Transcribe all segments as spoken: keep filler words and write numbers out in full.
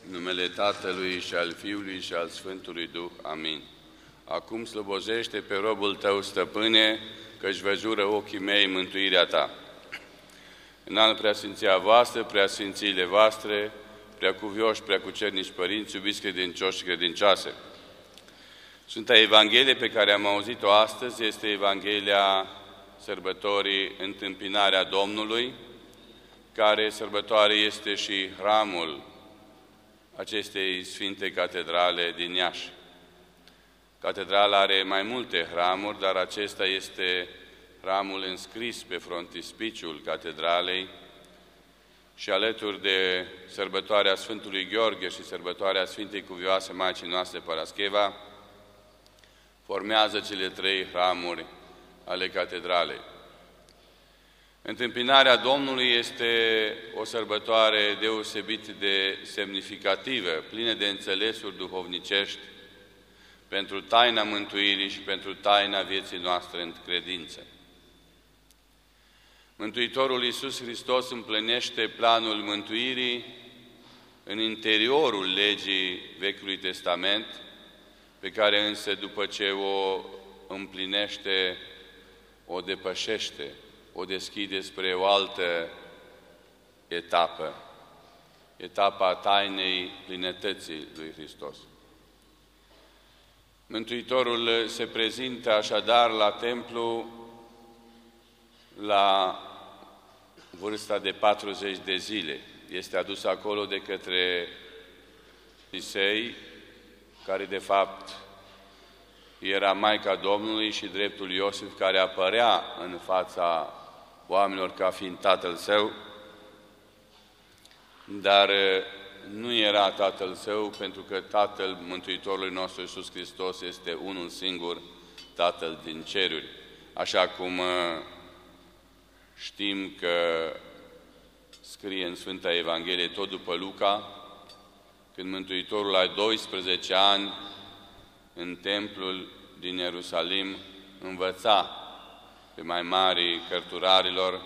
În numele Tatălui și al Fiului și al Sfântului Duh. Amin. Acum slobozește pe robul Tău, Stăpâne, că-și văzură ochii mei mântuirea Ta. În anul preasfinția voastră, preasfințiile voastre, preacuvioși, preacucernici părinți, iubiți credincioși și credincioase. Sfânta Evanghelie pe care am auzit-o astăzi este Evanghelia sărbătorii Întâmpinarea Domnului, care sărbătoare este și hramul acestei Sfinte Catedrale din Iași. Catedrala are mai multe hramuri, dar acesta este hramul înscris pe frontispiciul catedralei și alături de sărbătoarea Sfântului Gheorghe și sărbătoarea Sfintei Cuvioase Maicii noastre Parascheva, formează cele trei hramuri ale catedralei. Întâmpinarea Domnului este o sărbătoare deosebit de semnificativă, plină de înțelesuri duhovnicești pentru taina mântuirii și pentru taina vieții noastre în credință. Mântuitorul Iisus Hristos împlinește planul mântuirii în interiorul legii Vechiului Testament, pe care însă după ce o împlinește, o depășește, o deschide spre o altă etapă, etapa tainei plinătății lui Hristos. Mântuitorul se prezintă așadar la templu la vârsta de patruzeci de zile. Este adus acolo de către Isei, care de fapt era Maica Domnului, și dreptul Iosif, care apărea în fața oamenilor ca fiind tatăl său, dar nu era tatăl său, pentru că Tatăl Mântuitorului nostru Iisus Hristos este unul singur, Tatăl din ceruri. Așa cum știm că scrie în Sfânta Evanghelie, tot după Luca, când Mântuitorul la doisprezece ani, în templul din Ierusalim, învăța pe mai mari cărturarilor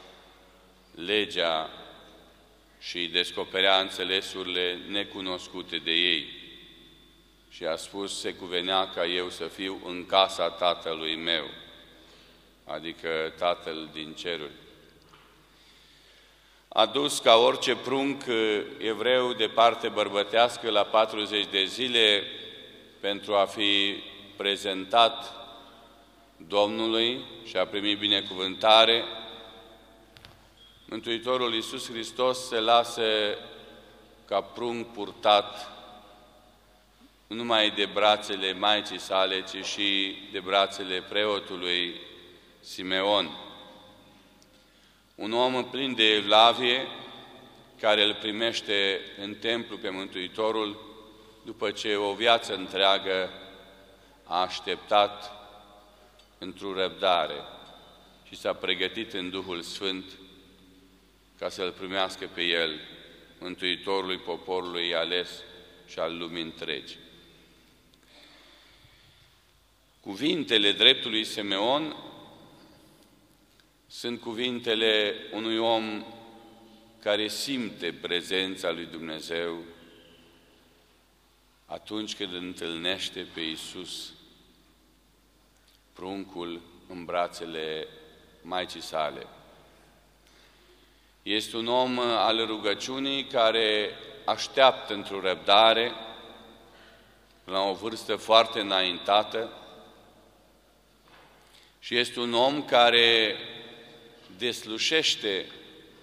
legea și îi descoperea înțelesurile necunoscute de ei. Și a spus, se cuvenea ca eu să fiu în casa Tatălui meu, adică Tatăl din ceruri. Adus ca orice prunc evreu de parte bărbătească la patruzeci de zile pentru a fi prezentat Domnului și a primit binecuvântare, Mântuitorul Iisus Hristos se lasă ca prunc purtat nu numai de brațele Maicii sale, ci și de brațele preotului Simeon. Un om plin de evlavie, care îl primește în templu pe Mântuitorul după ce o viață întreagă a așteptat într-o răbdare și s-a pregătit în Duhul Sfânt ca să-L primească pe El, Mântuitorului poporului ales și al lumii întregi. Cuvintele dreptului Simeon sunt cuvintele unui om care simte prezența lui Dumnezeu atunci când întâlnește pe Iisus, pruncul în brațele Maicii sale. Este un om al rugăciunii care așteaptă într-o răbdare la o vârstă foarte înaintată și este un om care deslușește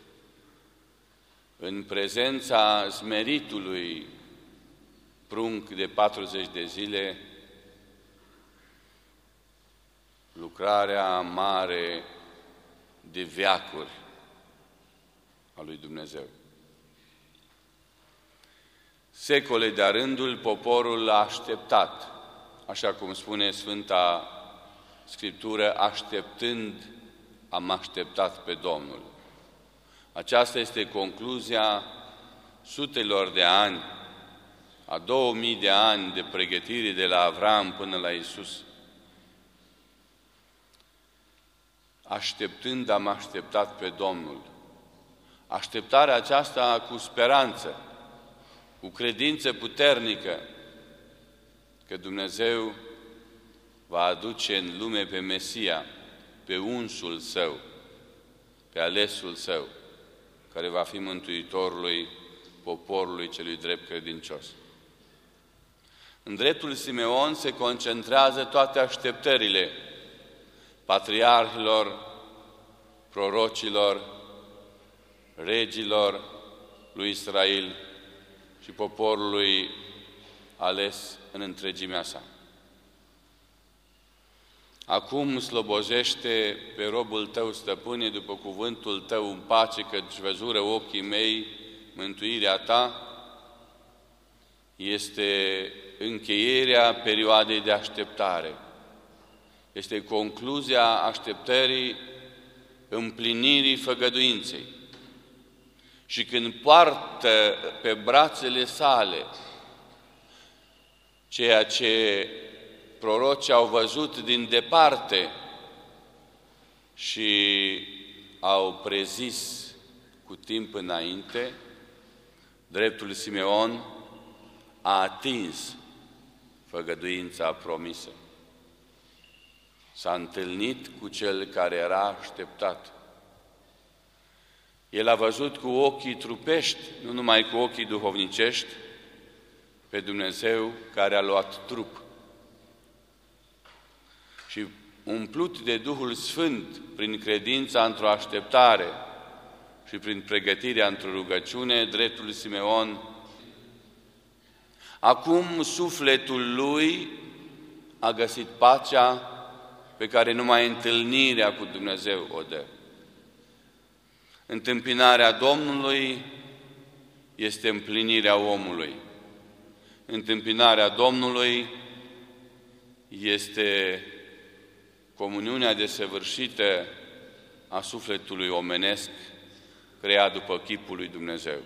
în prezența smeritului prunc de patruzeci de zile lucrarea mare de veacuri a lui Dumnezeu. Secole de-a rândul poporul a așteptat, așa cum spune Sfânta Scriptură, așteptând am așteptat pe Domnul. Aceasta este concluzia sutelor de ani, a două mii de ani de pregătire de la Avram până la Iisus. Așteptând am așteptat pe Domnul. Așteptarea aceasta cu speranță, cu credință puternică că Dumnezeu va aduce în lume pe Mesia, pe unsul Său, pe alesul Său, care va fi Mântuitorului poporului celui drept credincios. În dreptul Simeon se concentrează toate așteptările patriarhilor, prorocilor, regilor lui Israel și poporului ales în întregimea sa. Acum slobozește pe robul tău, stăpâne, după cuvântul tău în pace, căci văzură ochii mei mântuirea ta. Este încheierea perioadei de așteptare. Este concluzia așteptării împlinirii făgăduinței. Și când poartă pe brațele sale ceea ce prorocii au văzut din departe și au prezis cu timp înainte, dreptul Simeon a atins făgăduința promisă. S-a întâlnit cu cel care era așteptat. El a văzut cu ochii trupești, nu numai cu ochii duhovnicești, pe Dumnezeu care a luat trup. Și umplut de Duhul Sfânt prin credința într-o așteptare și prin pregătirea într-o rugăciune, dreptul Simeon, acum sufletul lui a găsit pacea pe care numai întâlnirea cu Dumnezeu o dă. Întâmpinarea Domnului este împlinirea omului. Întâmpinarea Domnului este comuniunea desăvârșită a sufletului omenesc, creat după chipul lui Dumnezeu.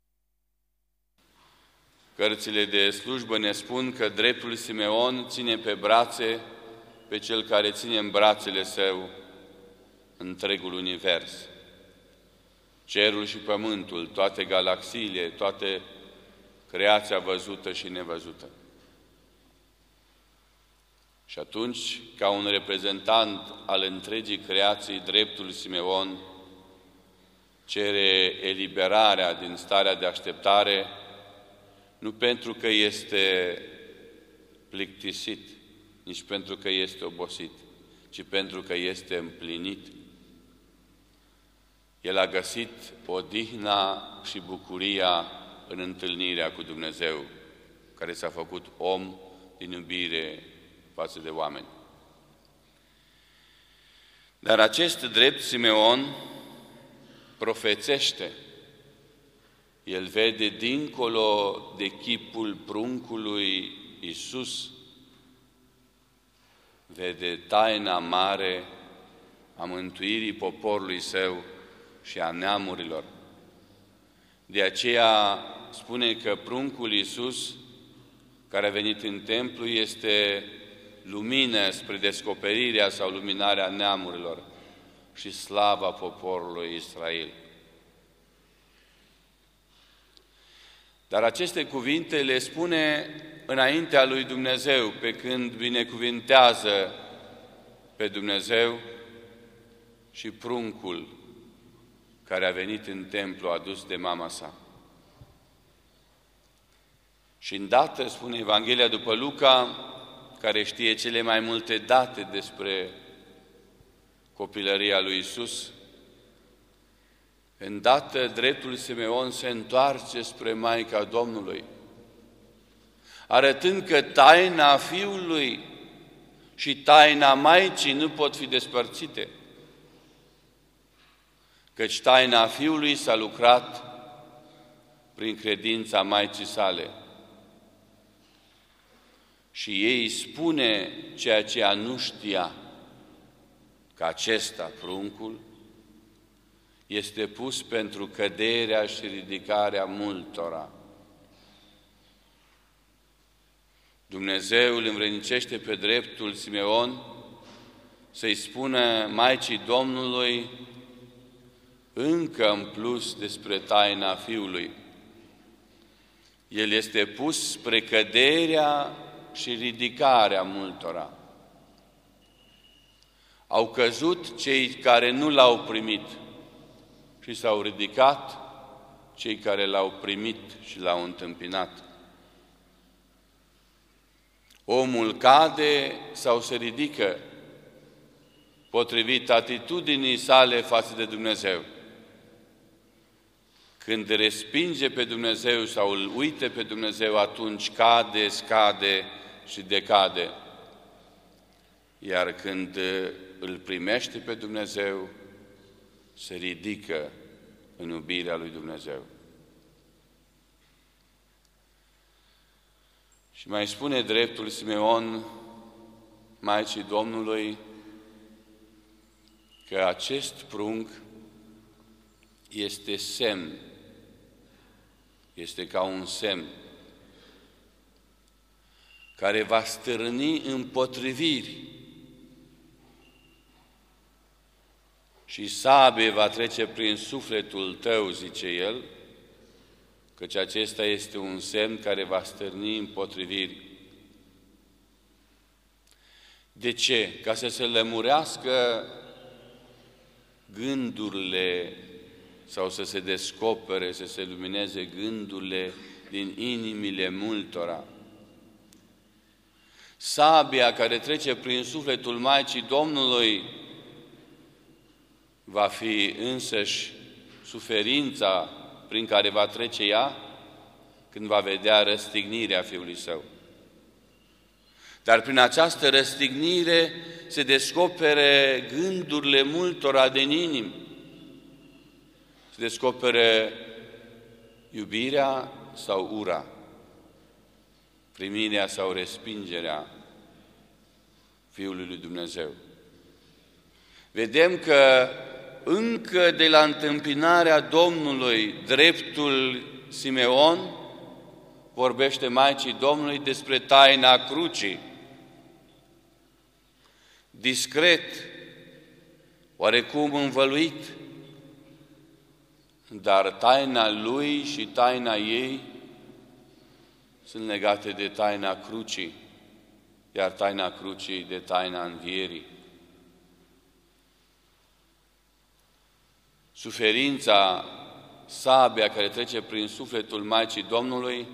Cărțile de slujbă ne spun că dreptul Simeon ține pe brațe pe cel care ține în brațele său întregul univers. Cerul și pământul, toate galaxiile, toate creația văzută și nevăzută. Și atunci, ca un reprezentant al întregii creații, dreptul Simeon cere eliberarea din starea de așteptare, nu pentru că este plictisit, nici pentru că este obosit, ci pentru că este împlinit. El a găsit odihna și bucuria în întâlnirea cu Dumnezeu, care s-a făcut om din iubire față de oameni. Dar acest drept Simeon profețește. El vede dincolo de chipul pruncului Iisus, vede taina mare a mântuirii poporului său și a neamurilor. De aceea spune că pruncul Iisus, care a venit în templu, este lumină spre descoperirea sau luminarea neamurilor și slava poporului Israel. Dar aceste cuvinte le spune înaintea lui Dumnezeu, pe când binecuvintează pe Dumnezeu și pruncul care a venit în templu adus de mama sa. Și îndată, spune Evanghelia după Luca, care știe cele mai multe date despre copilăria lui Iisus, îndată dreptul Simeon se întoarce spre Maica Domnului, arătând că taina Fiului și taina Maicii nu pot fi despărțite, căci taina Fiului s-a lucrat prin credința Maicii sale. Și ei spune ceea ce ea nu știa, că acesta, pruncul, este pus pentru căderea și ridicarea multora. Dumnezeu îl învrednicește pe dreptul Simeon să-i spună Maicii Domnului încă în plus despre taina Fiului, El este pus spre căderea și ridicarea multora. Au căzut cei care nu l-au primit și s-au ridicat cei care l-au primit și l-au întâmpinat. Omul cade sau se ridică potrivit atitudinii sale față de Dumnezeu. Când respinge pe Dumnezeu sau îl uite pe Dumnezeu, atunci cade, scade și decade. Iar când îl primește pe Dumnezeu, se ridică în iubirea lui Dumnezeu. Și mai spune dreptul Simeon, Maicii Domnului, că acest prunc este semn, este ca un semn care va stârni împotriviri și sabie va trece prin sufletul tău, zice el, căci acesta este un semn care va stârni împotriviri. De ce? Ca să se lămurească gândurile sau să se descopere, să se lumineze gândurile din inimile multora. Sabia care trece prin sufletul Maicii Domnului va fi însăși suferința prin care va trece ea când va vedea răstignirea Fiului Său. Dar prin această răstignire se descopere gândurile multora din inimă. Se descopere iubirea sau ura, primirea sau respingerea Fiului lui Dumnezeu. Vedem că încă de la întâmpinarea Domnului, dreptul Simeon vorbește Maicii Domnului despre taina crucii. Discret, oarecum învăluit, dar taina lui și taina ei sunt legate de taina crucii, iar taina crucii de taina învierii. Suferința, sabia care trece prin sufletul Maicii Domnului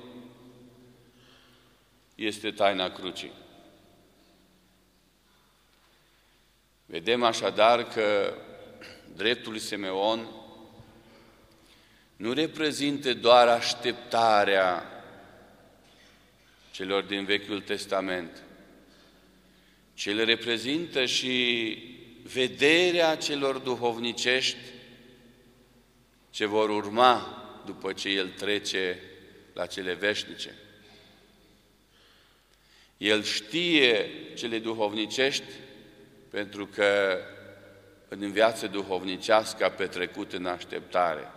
este taina crucii. Vedem așadar că dreptul Simeon nu reprezintă doar așteptarea celor din Vechiul Testament, ci le reprezintă și vederea celor duhovnicești ce vor urma după ce El trece la cele veșnice. El știe cele duhovnicești pentru că în viață duhovnicească a petrecut în așteptare.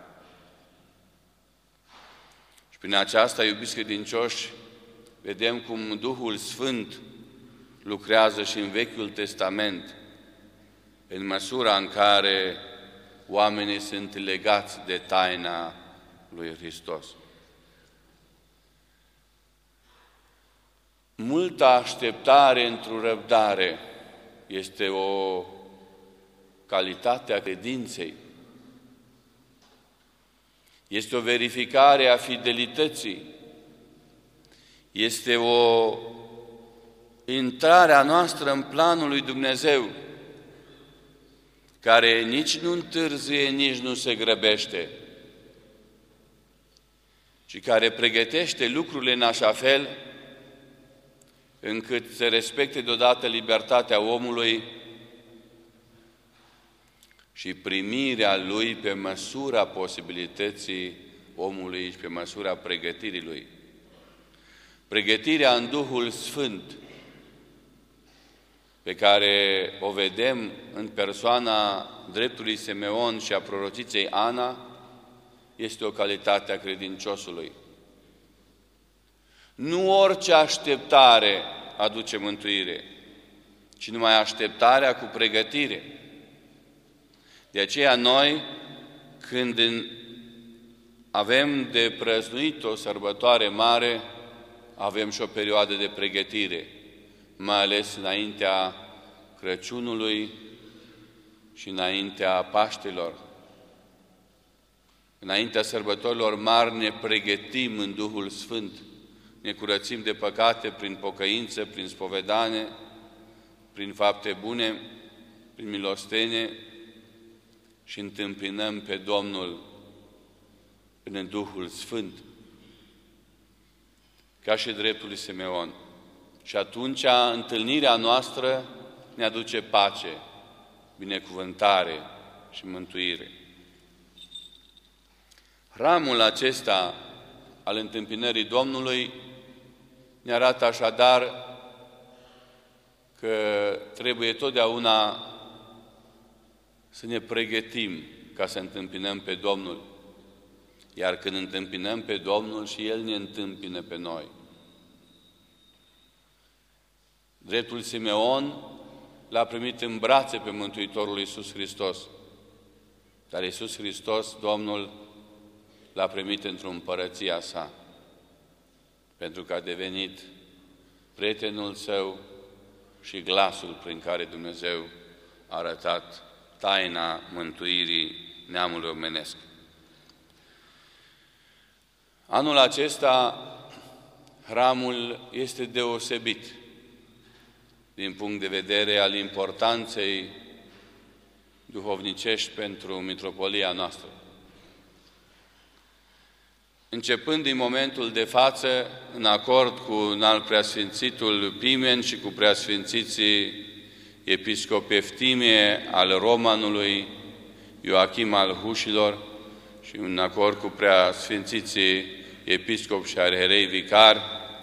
Și prin aceasta, iubiți credincioși, vedem cum Duhul Sfânt lucrează și în Vechiul Testament, în măsura în care oamenii sunt legați de taina lui Hristos. Multă așteptare într-o răbdare este o calitate a credinței. Este o verificare a fidelității. Este o intrare a noastră în planul lui Dumnezeu, care nici nu întârzie, nici nu se grăbește, ci care pregătește lucrurile în așa fel încât se respecte deodată libertatea omului și primirea lui pe măsura posibilității omului și pe măsura pregătirii lui. Pregătirea în Duhul Sfânt, pe care o vedem în persoana dreptului Simeon și a prorociței Ana, este o calitate a credinciosului. Nu orice așteptare aduce mântuire, ci numai așteptarea cu pregătire. De aceea noi, când avem de prăznuit o sărbătoare mare, avem și o perioadă de pregătire, mai ales înaintea Crăciunului și înaintea Paștelor. Înaintea sărbătorilor mari ne pregătim în Duhul Sfânt, ne curățim de păcate prin pocăință, prin spovedanie, prin fapte bune, prin milostenie și întâmpinăm pe Domnul în Duhul Sfânt, ca și dreptul lui Simeon. Și atunci întâlnirea noastră ne aduce pace, binecuvântare și mântuire. Hramul acesta al întâmpinării Domnului ne arată așadar că trebuie totdeauna să ne pregătim ca să întâmpinăm pe Domnul. Iar când întâmpinăm pe Domnul și El ne întâmpină pe noi. Dreptul Simeon l-a primit în brațe pe Mântuitorul Iisus Hristos. Dar Iisus Hristos, Domnul, l-a primit într-o împărăția sa, pentru că a devenit prietenul său și glasul prin care Dumnezeu a arătat taina mântuirii neamului omenesc. Anul acesta, hramul este deosebit din punct de vedere al importanței duhovnicești pentru mitropolia noastră. Începând din momentul de față, în acord cu înalt preasfințitul Pimen și cu preasfințiții episcop Eftimie al Romanului, Ioachim al Hușilor, și în acord cu preasfințiții episcop și arhierei vicari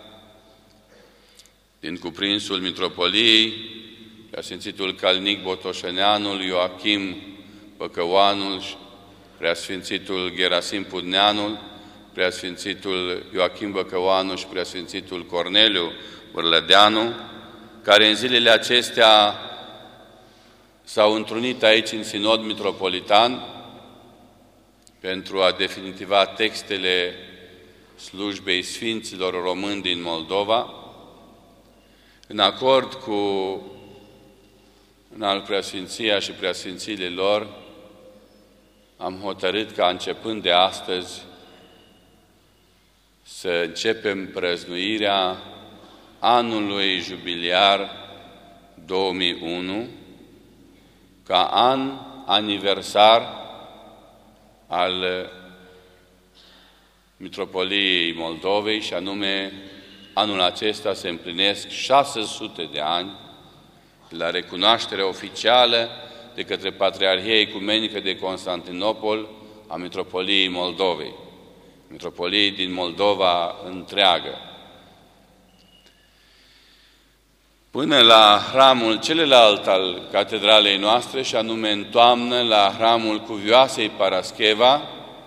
din cuprinsul mitropoliei, preasfințitul Calnic Botoșeneanul, Ioachim Păcăoanul, preasfințitul Gerasim Pudneanul, preasfințitul Ioachim Băcăoanu și preasfințitul Corneliu Vârlădeanu, care în zilele acestea s-au întrunit aici în Sinod Mitropolitan pentru a definitiva textele slujbei Sfinților Români din Moldova, în acord cu înalt preasfinția și preasfințiile lor, am hotărât ca începând de astăzi să începem prăznuirea anului jubiliar două mii unu ca an aniversar al Mitropoliei Moldovei, și anume anul acesta se împlinesc șase sute de ani de la recunoașterea oficială de către Patriarhia Ecumenică de Constantinopol a Mitropoliei Moldovei, Mitropoliei din Moldova întreagă. Până la hramul celălalt al catedralei noastre, și anume în toamnă la hramul Cuvioasei Parascheva,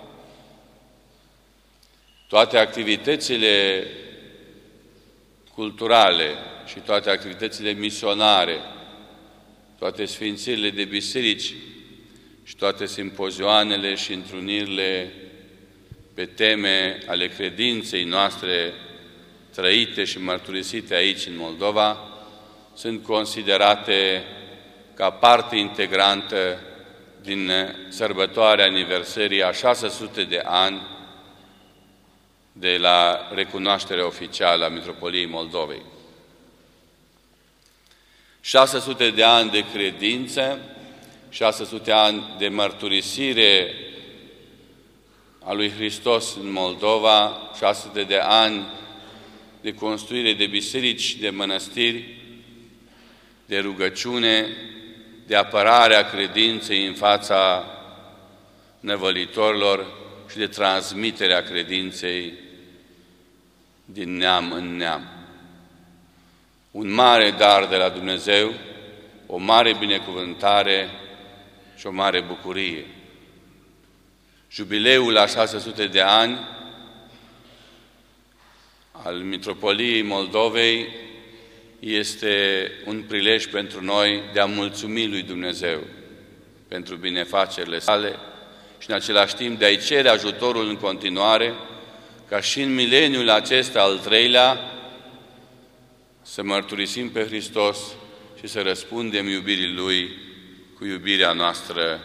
toate activitățile culturale și toate activitățile misionare, toate sfințirile de biserici și toate simpozioanele și întrunirile pe teme ale credinței noastre trăite și mărturisite aici în Moldova, sunt considerate ca parte integrantă din sărbătoarea aniversării a șase sute de ani de la recunoașterea oficială a Mitropoliei Moldovei. șase sute de ani de credință, șase sute de ani de mărturisire a lui Hristos în Moldova, șase sute de ani de construire de biserici, de mănăstiri, de rugăciune, de apărare a credinței în fața năvălitorilor și de transmiterea credinței din neam în neam. Un mare dar de la Dumnezeu, o mare binecuvântare și o mare bucurie. Jubileul la șase sute de ani al Mitropoliei Moldovei este un prilej pentru noi de a mulțumi lui Dumnezeu pentru binefacerile sale și în același timp de a-i cere ajutorul în continuare, ca și în mileniul acesta al treilea să mărturisim pe Hristos și să răspundem iubirii Lui cu iubirea noastră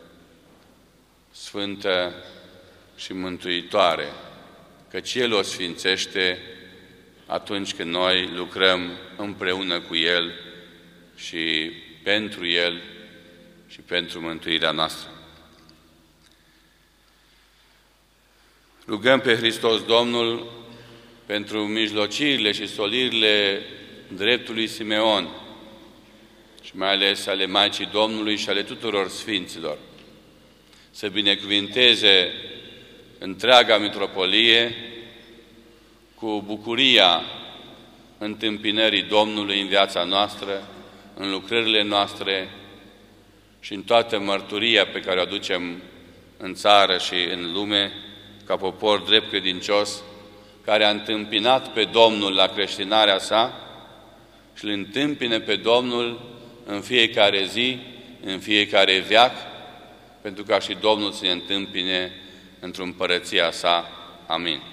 sfântă și mântuitoare, căci El o sfințește atunci când noi lucrăm împreună cu El și pentru El și pentru mântuirea noastră. Rugăm pe Hristos Domnul pentru mijlocirile și solirile dreptului Simeon și mai ales ale Maicii Domnului și ale tuturor Sfinților, să binecuvinteze întreaga mitropolie cu bucuria întâmpinării Domnului în viața noastră, în lucrările noastre și în toată mărturia pe care o aducem în țară și în lume, ca popor drept credincios, care a întâmpinat pe Domnul la creștinarea sa și îl întâmpine pe Domnul în fiecare zi, în fiecare veac, pentru ca și Domnul să ne întâmpine într-o împărăția sa. Amin.